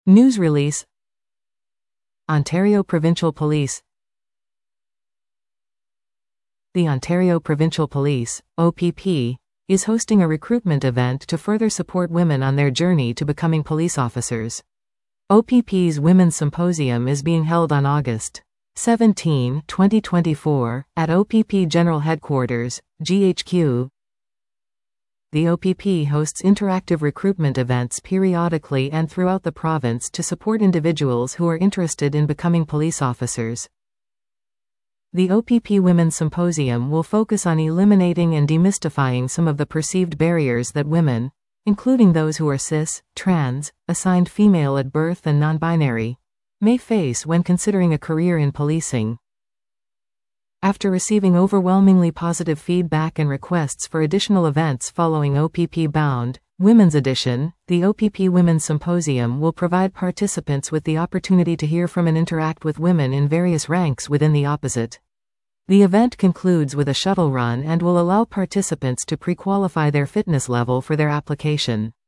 News release. Ontario Provincial Police. The Ontario Provincial Police, OPP, is hosting a recruitment event to further support women on their journey to becoming police officers. OPP's Women's Symposium is being held on August 17, 2024, at OPP General Headquarters, GHQ. The OPP hosts interactive recruitment events periodically and throughout the province to support individuals who are interested in becoming police officers. The OPP Women's Symposium will focus on eliminating and demystifying some of the perceived barriers that women, including those who are cis, trans, assigned female at birth and non-binary, may face when considering a career in policing. After receiving overwhelmingly positive feedback and requests for additional events following OPP Bound, Women's Edition, the OPP Women's Symposium will provide participants with the opportunity to hear from and interact with women in various ranks within the opposite. The event concludes with a shuttle run and will allow participants to pre-qualify their fitness level for their application.